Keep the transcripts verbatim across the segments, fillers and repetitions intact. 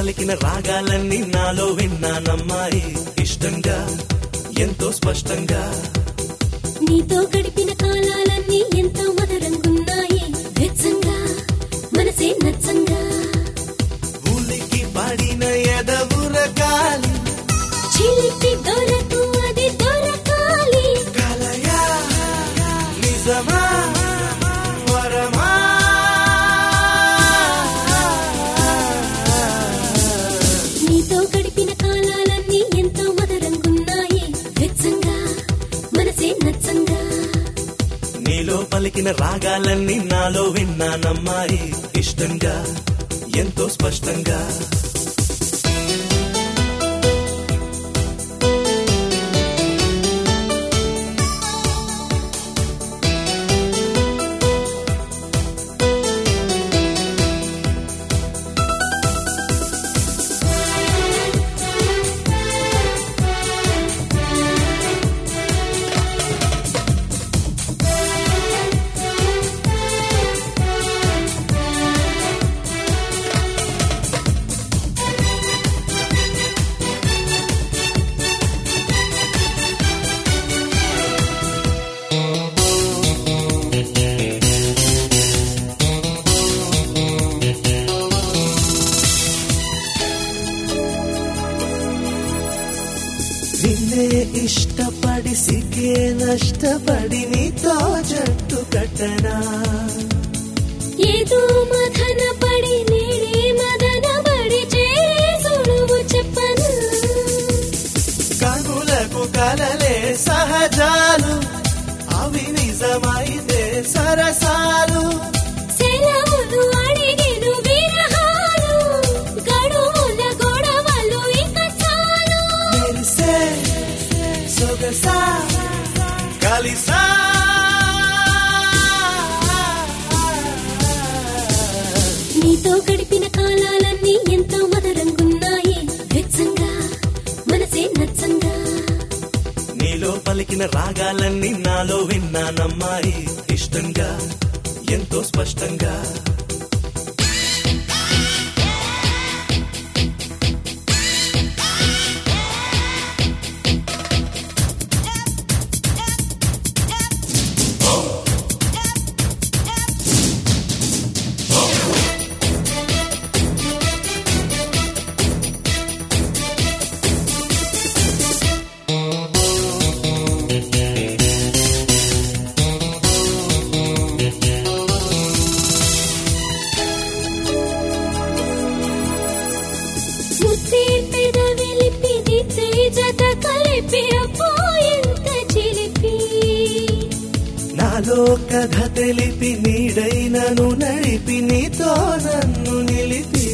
పలికిన రాగాలన్నీ నాలో విన్నానమ్మాయి ఇష్టంగా ఎంతో స్పష్టంగా నీతో గడిపిన కాలాలన్నీ ఎంతో మధురంగున్నాయి వెచ్చంగా మనసే నచ్చంగా ఊలికి పడిన ఎదవురగాలి చిలిపి దొరకు అది దొరకాలి కలయా నిజమా వరమా నీతో గడిపిన కాలాలన్నీ ఎంతో మధురంగున్నాయి వెచ్చంగా మనసే నచ్చంగా నీలో పలికిన రాగాలన్నీ నాలో విన్నానమ్మాయి ఇష్టంగా ఎంతో స్పష్టంగా నిన్నే ఇష్టపడి సిగ్గే నష్టపడి నీతో జట్టు కట్టనా ఏదో మదన పడి నేనే మదన పడి చేసుడువు చెప్పను కనులకు కలలే సహజాలు అవి నిజమైతే సరసాలు సెలవులు అడిగెను విరహాలు గడువుల గొడవలు ఇక చాలు మెరిసే సొగసా కలిసా నీతో గడిపిన కాలాలన్నీ ఎంతో మధురంగున్నాయి వెచ్చంగా మనసే నచ్చంగా నీలో పలికిన రాగాలన్నీ నాలో విన్నానమ్మాయి ఇష్టంగా ఎంతో స్పష్టంగా ముద్దే పెదవిలిపి దిద్దే జత కలిపి అపోయింత చిలిపి నాలో కథ తెలిపి నీడైనను నడిపి నీతో నన్ను నిలిపి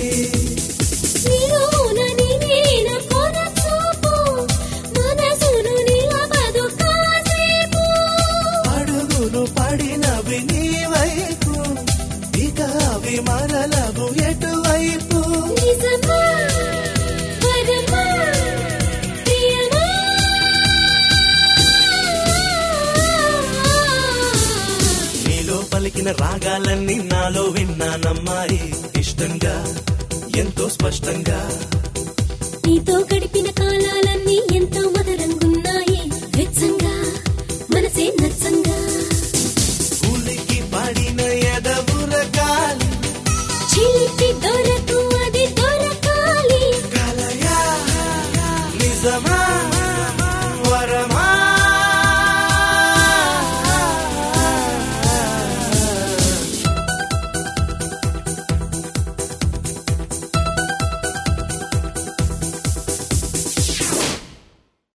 నిలువున నివేన కొన చూపు మనసును నిలవదు కాసేపు అడుగులు పడినవి నీ వైపు ఇక అవి మరలవు ఎటువైపు నిజమా వరమా ప్రియమా నీలో పలికిన రాగాలన్నీ నాలో విన్నానమ్మాయి ఇష్టంగా ఎంతో స్పష్టంగా నీతో గడిపిన కాలాలన్నీ ఎంతో మధురంగున్నాయి వెచ్చంగా మనసే నచ్చంగా